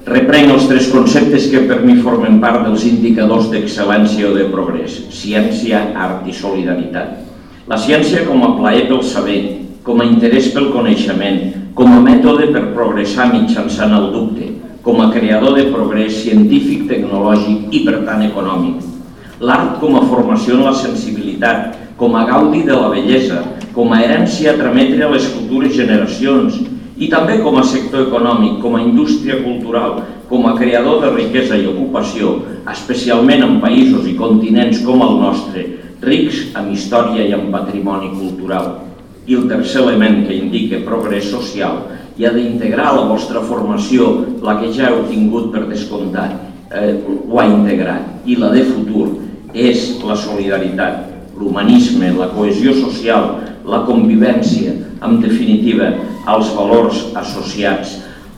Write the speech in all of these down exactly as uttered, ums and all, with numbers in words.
Reprenc els tres conceptes que per mi formen part dels indicadors d'excel·lència o de progrés: ciència, art i solidaritat. La ciència com a plaer pel saber, com a interès pel coneixement, com a mètode per progressar mitjançant el dubte, com a creador de progrés científic, tecnològic i, per tant, econòmic. L'art com a formació en la sensibilitat, com a gaudi de la bellesa, com a herència a trametre a les futures generacions, i també com a sector econòmic, com a indústria cultural, com a creador de riquesa i ocupació, especialment en països i continents com el nostre, rics amb història i amb patrimoni cultural. I el tercer element que indica progrés social i ha d'integrar a la vostra formació, la que ja heu tingut per descomptat, eh, ho ha integrat, i la de futur és la solidaritat, l'humanisme, la cohesió social, la convivència, en definitiva, els valors associats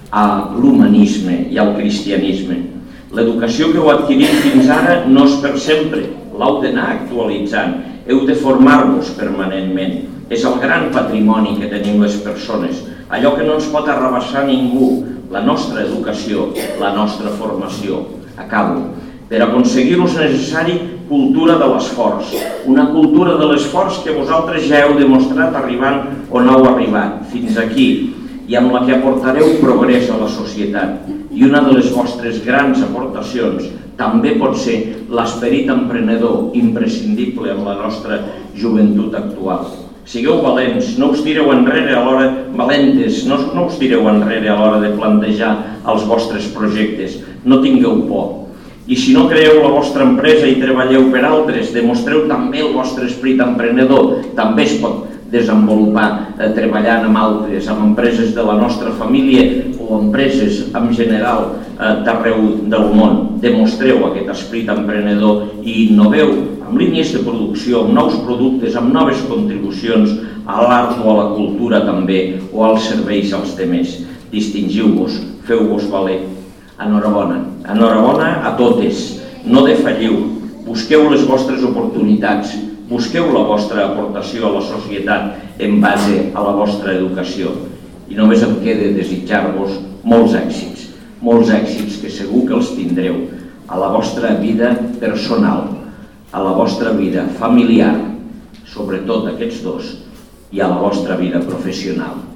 a l'humanisme i al cristianisme. L'educació que heu adquirit fins ara no és per sempre, l'heu d'anar actualitzant, heu de formar-vos permanentment. És el gran patrimoni que tenim les persones, allò que no ens pot arrabassar ningú, la nostra educació, la nostra formació. Acabo. Per aconseguir-ho és necessari cultura de l'esforç, una cultura de l'esforç que vosaltres ja heu demostrat arribant on heu arribat, fins aquí, i amb la que aportareu progrés a la societat. I una de les vostres grans aportacions també pot ser l'esperit emprenedor imprescindible en la nostra joventut actual. Sigueu valents, no us tireu enrere a l'hora, valentes, no, no us tireu enrere a l'hora de plantejar els vostres projectes, no tingueu por. I si no creeu la vostra empresa i treballeu per altres, demostreu també el vostre esperit emprenedor, també es pot desenvolupar eh, treballant amb altres, amb empreses de la nostra família o empreses en general eh, d'arreu del món. Demostreu aquest esperit emprenedor i innoveu amb línies de producció, amb nous productes, amb noves contribucions a l'art o a la cultura també, o als serveis als demés. Distingiu-vos, feu-vos valer. Enhorabona, enhorabona a totes, no defalliu, busqueu les vostres oportunitats, busqueu la vostra aportació a la societat en base a la vostra educació. I només em queda desitjar-vos molts èxits, molts èxits que segur que els tindreu a la vostra vida personal, a la vostra vida familiar, sobretot aquests dos, i a la vostra vida professional.